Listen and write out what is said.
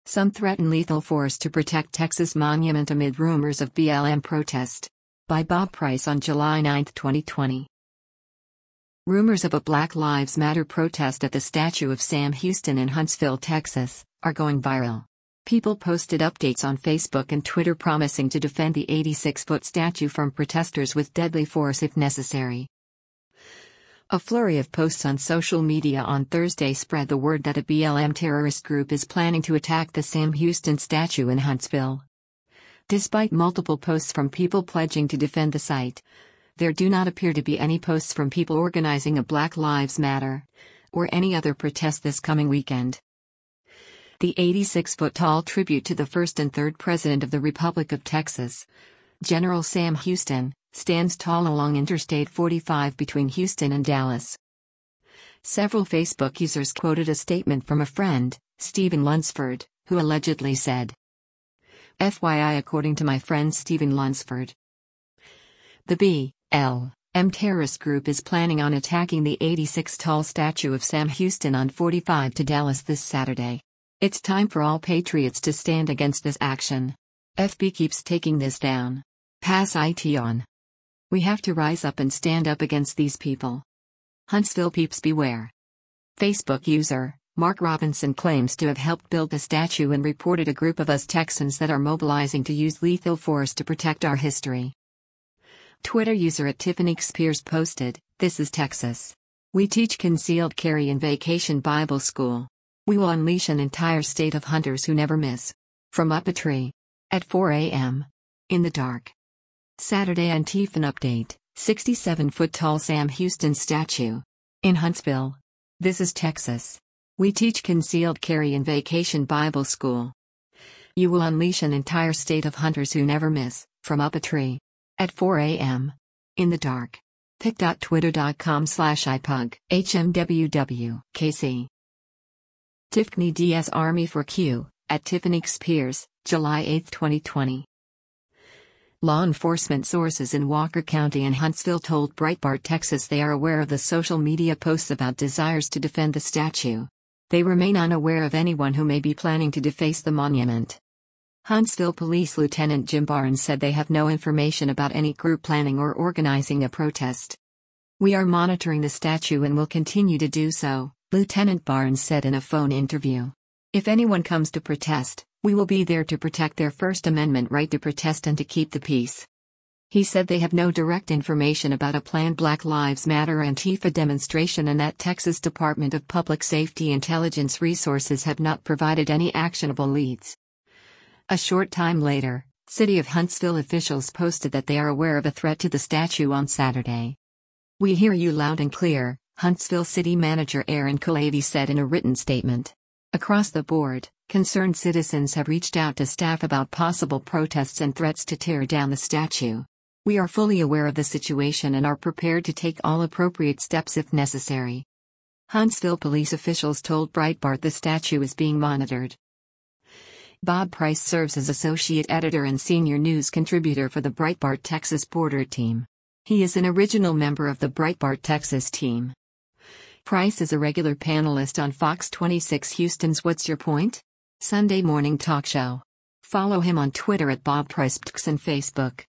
Some threaten lethal force to protect Texas monument amid rumors of BLM protest. By Bob Price on July 9, 2020. Rumors of a Black Lives Matter protest at the statue of Sam Houston in Huntsville, Texas, are going viral. People posted updates on Facebook and Twitter promising to defend the 86-foot statue from protesters with deadly force if necessary. A flurry of posts on social media on Thursday spread the word that a BLM terrorist group is planning to attack the Sam Houston statue in Huntsville. Despite multiple posts from people pledging to defend the site, there do not appear to be any posts from people organizing a Black Lives Matter or any other protest this coming weekend. The 86-foot-tall tribute to the first and third President of the Republic of Texas, General Sam Houston, stands tall along Interstate 45 between Houston and Dallas. Several Facebook users quoted a statement from a friend, Stephen Lunsford, who allegedly said, "FYI, according to my friend Stephen Lunsford, the BLM terrorist group is planning on attacking the 86-tall statue of Sam Houston on 45 to Dallas this Saturday. It's time for all patriots to stand against this action. FB keeps taking this down. Pass it on. We have to rise up and stand up against these people. Huntsville peeps beware." Facebook user Mark Robinson claims to have helped build the statue and reported a group of us Texans that are mobilizing to use lethal force to protect our history. Twitter user @TiffanyXPears posted, "This is Texas. We teach concealed carry in Vacation Bible School. We will unleash an entire state of hunters who never miss. From up a tree. At 4 a.m. In the dark." Saturday Antifa update, 67-foot-tall Sam Houston statue. In Huntsville. This is Texas. We teach concealed carry in Vacation Bible School. You will unleash an entire state of hunters who never miss, from up a tree. At 4 a.m. In the dark. pic.twitter.com/ipug, HMWW, KC. Tiffany Diaz Army for Q, @TiffanyXPears, July 8, 2020. Law enforcement sources in Walker County and Huntsville told Breitbart Texas they are aware of the social media posts about desires to defend the statue. They remain unaware of anyone who may be planning to deface the monument. Huntsville Police Lieutenant Jim Barnes said they have no information about any group planning or organizing a protest. "We are monitoring the statue and will continue to do so," Lieutenant Barnes said in a phone interview. "If anyone comes to protest, we will be there to protect their First Amendment right to protest and to keep the peace." He said they have no direct information about a planned Black Lives Matter Antifa demonstration and that Texas Department of Public Safety intelligence resources have not provided any actionable leads. A short time later, City of Huntsville officials posted that they are aware of a threat to the statue on Saturday. "We hear you loud and clear," Huntsville City Manager Aaron Calavy said in a written statement. Across the board, concerned citizens have reached out to staff about possible protests and threats to tear down the statue. "We are fully aware of the situation and are prepared to take all appropriate steps if necessary." Huntsville police officials told Breitbart the statue is being monitored. Bob Price serves as associate editor and senior news contributor for the Breitbart Texas Border Team. He is an original member of the Breitbart Texas team. Price is a regular panelist on Fox 26 Houston's What's Your Point? Sunday morning talk show. Follow him on Twitter @BobPricePTX and Facebook.